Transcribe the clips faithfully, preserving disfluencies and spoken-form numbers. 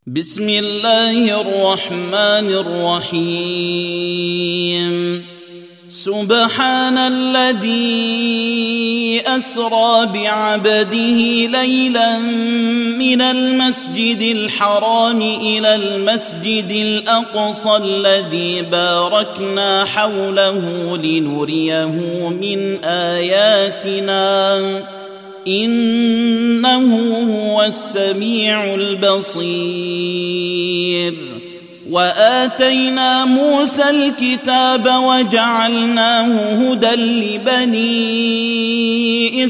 بسم الله الرحمن الرحيم. سبحان الذي أسرى بعبده ليلا من المسجد الحرام إلى المسجد الأقصى الذي باركنا حوله لنريه من آياتنا إنه هو السميع البصير. وآتينا موسى الكتاب وجعلناه هدى لبني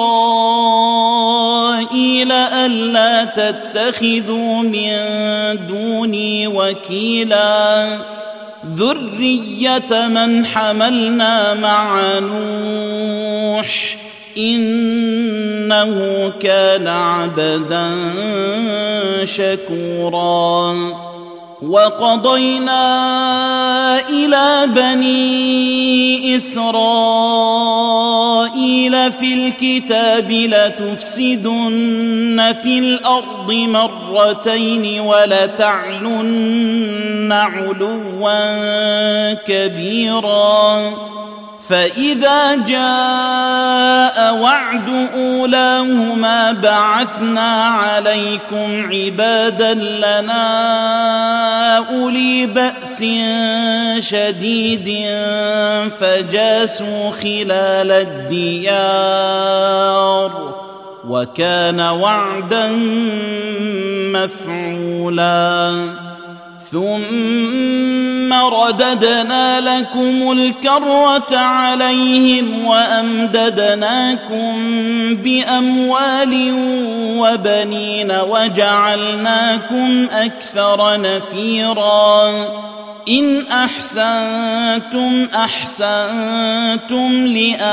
إسرائيل ألا تتخذوا من دوني وكيلا ذرية من حملنا مع نوح إنه كان عبدا شكورا. وقضينا إلى بني إسرائيل في الكتاب لتفسدن في الأرض مرتين ولتعلن علوا كبيرا. فإذا جاء وعد أولاهما بعثنا عليكم عبادا لنا أولي بأس شديد فجاسوا خلال الديار وكان وعدا مفعولا. ثم رددنا لكم الكرة عليهم وأمددناكم بأموال وبنين وجعلناكم أكثر نفيرا. إن أحسنتم أحسنتم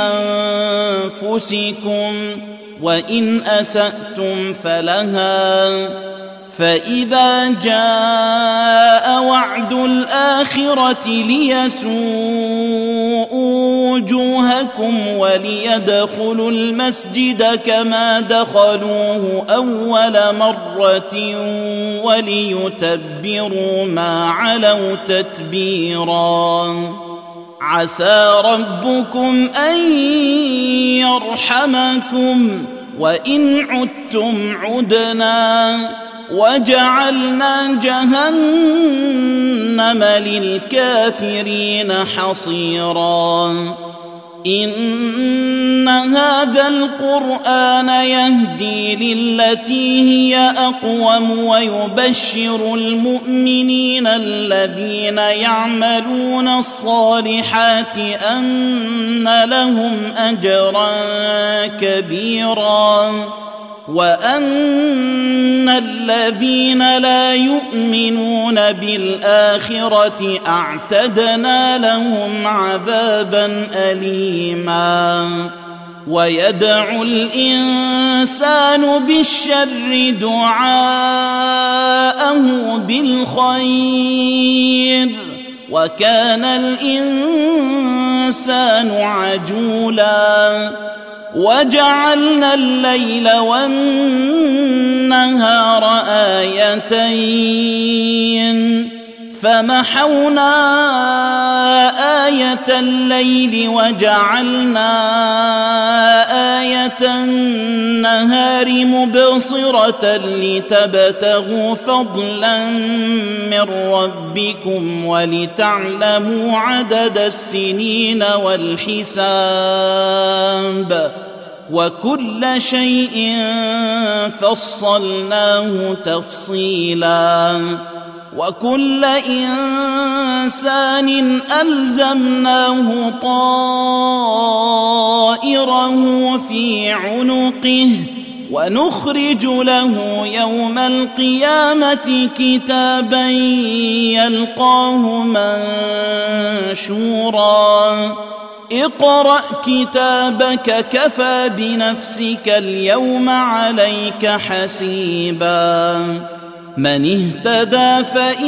لأنفسكم وإن أسأتم فلها. فإذا جاء وعد الآخرة ليسوءوا وجوهكم وليدخلوا المسجد كما دخلوه أول مرة وليتبروا ما علوا تتبيرا. عسى ربكم أن يرحمكم وإن عدتم عدنا وجعلنا جهنم للكافرين حصيرا. إن هذا القرآن يهدي للتي هي أقوم ويبشر المؤمنين الذين يعملون الصالحات أن لهم أجرا كبيرا وأن الذين لا يؤمنون بالآخرة أعتدنا لهم عذابا أليما. ويدعو الإنسان بالشر دعاءه بالخير وكان الإنسان عجولا. وجعلنا الليل والنهار آيتين فمحونا آية الليل وجعلنا آية النهار مبصرة لتبتغوا فضلا من ربكم ولتعلموا عدد السنين والحساب وكل شيء فصلناه تفصيلا. وكل إنسان ألزمناه طائره في عنقه ونخرج له يوم القيامة كتابا يلقاه منشورا. اقرأ كتابك كفى بنفسك اليوم عليك حسيبا. من اهتدى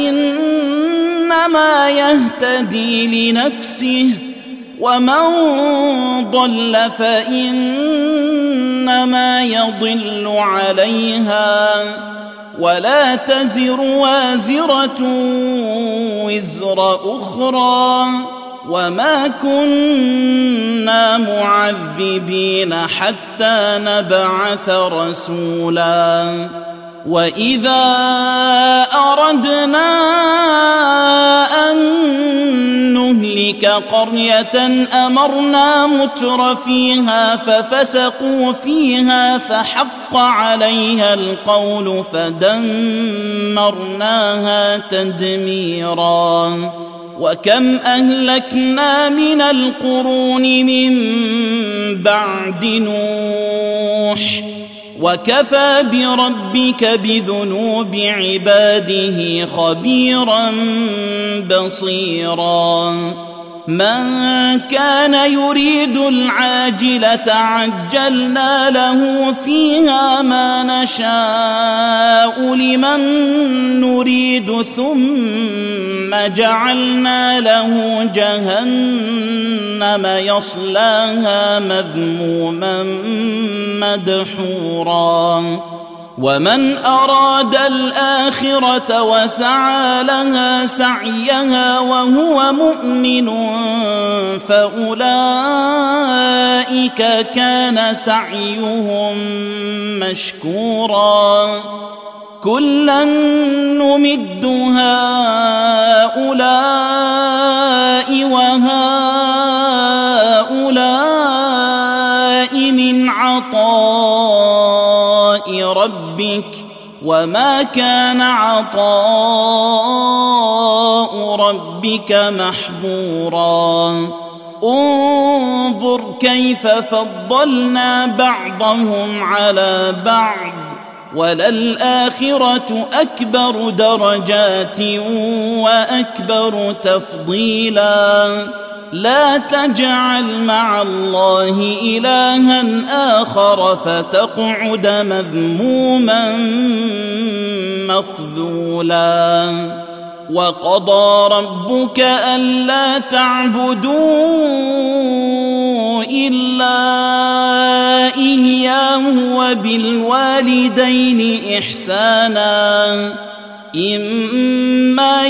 فإنما يهتدي لنفسه ومن ضل فإنما يضل عليها ولا تزر وازرة وزر أخرى وما كنا معذبين حتى نبعث رسولا وإذا أردنا أن نهلك قرية أمرنا متر فيها ففسقوا فيها فحق عليها القول فدمرناها تدميرا وكم أهلكنا من القرون من بعد نوح وكفى بربك بذنوب عباده خبيرا بصيرا من كان يريد العاجلة عجلنا له فيها ما نشاء لمن نريد ثم جعلنا له جهنم يصلاها مذموما مدحورا ومن أراد الآخرة وسعى لها سعيها وهو مؤمن فأولئك كان سعيهم مشكورا كلا نمد هؤلاء وهؤلاء من عطاء ربك وما كان عطاء ربك محظورا انظر كيف فضلنا بعضهم على بعض وللآخرة أكبر درجات وأكبر تفضيلا لا تجعل مع الله إلها آخر فتقعد مذموما مخذولا وقضى ربك ألا تعبدوا إلا إياه وبالوالدين إحسانا إما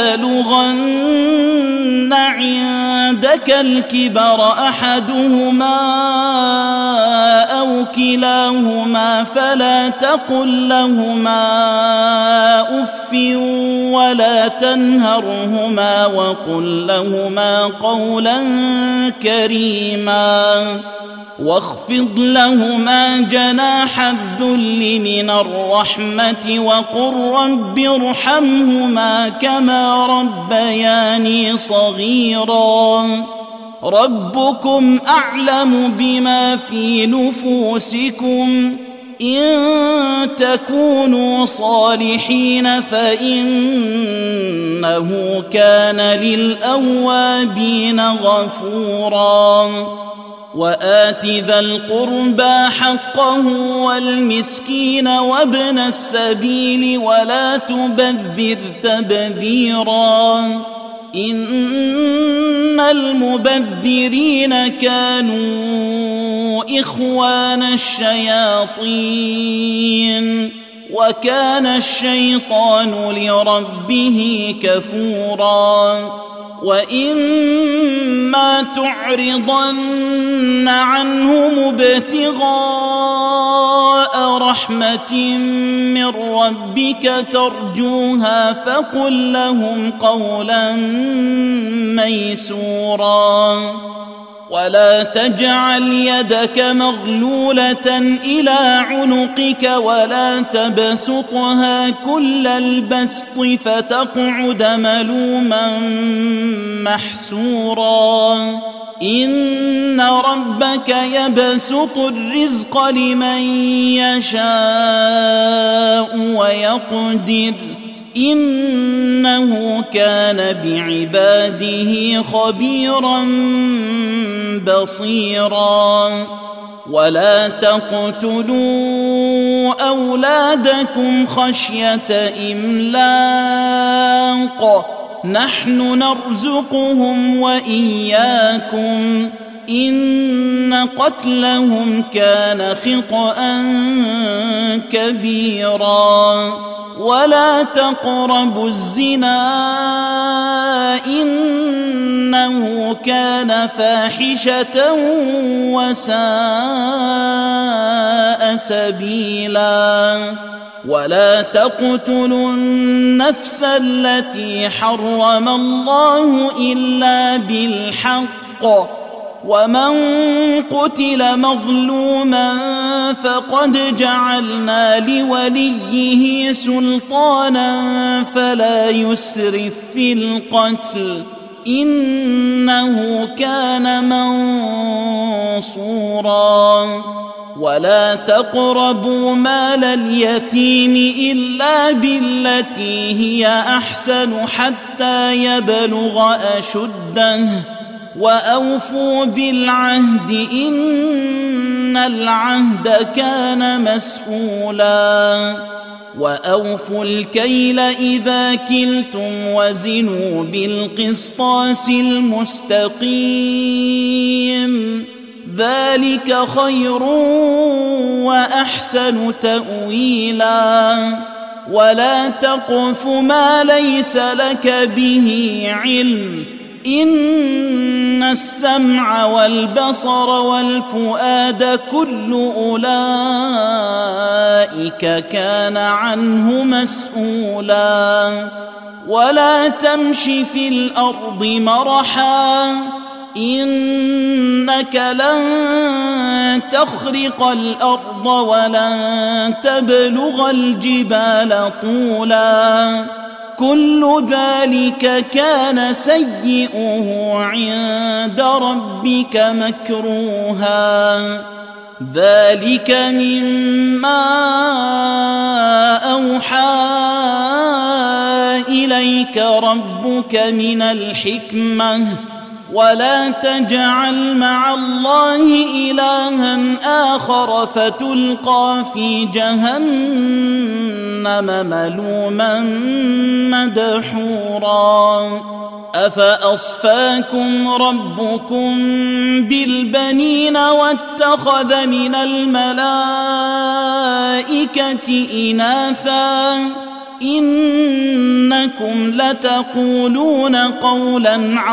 يبلغن عندك الكبر أحدهما أو كلاهما فلا تقل لهما أف ولا تنهرهما وقل لهما قولا كريما واخفض لهما جناح الذل من الرحمة وقل رب ارحمهما كما ربياني صغيرا ربكم أعلم بما في نفوسكم إن تكونوا صالحين فإنه كان للأوابين غفورا وآت ذا القربى حقه والمسكين وابن السبيل ولا تبذر تبذيرا إن المبذرين كانوا إخوان الشياطين وكان الشيطان لربه كفورا وإما تعرضن عنهم ابتغاء رحمة من ربك ترجوها فقل لهم قولا ميسورا ولا تجعل يدك مغلولة إلى عنقك ولا تبسطها كل البسط فتقعد ملوما محسورا إن ربك يبسط الرزق لمن يشاء ويقدر إنه كان بعباده خبيرا بصيرا ولا تقتلوا أولادكم خشية إملاق نحن نرزقهم وإياكم إن قتلهم كان خطأ كبيرا ولا تقربوا الزنا إنه كان فاحشة وساء سبيلا ولا تقتلوا النفس التي حرم الله إلا بالحق ومن قتل مظلوما فقد جعلنا لوليه سلطانا فلا يسرف في القتل إنه كان منصورا ولا تقربوا مال اليتيم إلا بالتي هي أحسن حتى يبلغ أشده وأوفوا بالعهد إن العهد كان مسؤولا وأوفوا الكيل إذا كلتم وزنوا بالقسطاس المستقيم ذلك خير وأحسن تأويلا ولا تقف ما ليس لك به علم إن السمع والبصر والفؤاد كل أولئك كان عنه مسؤولا ولا تمش في الأرض مرحا إنك لن تخرق الأرض ولن تبلغ الجبال طولا كل ذلك كان سيئه عند ربك مكروها ذلك مما أوحى إليك ربك من الحكمة ولا تجعل مع الله إلها آخر فتلقى في جهنم ملوما مدحورا أفأصفاكم ربكم بالبنين واتخذ من الملائكة إناثا إنكم لتقولون قولا عظيما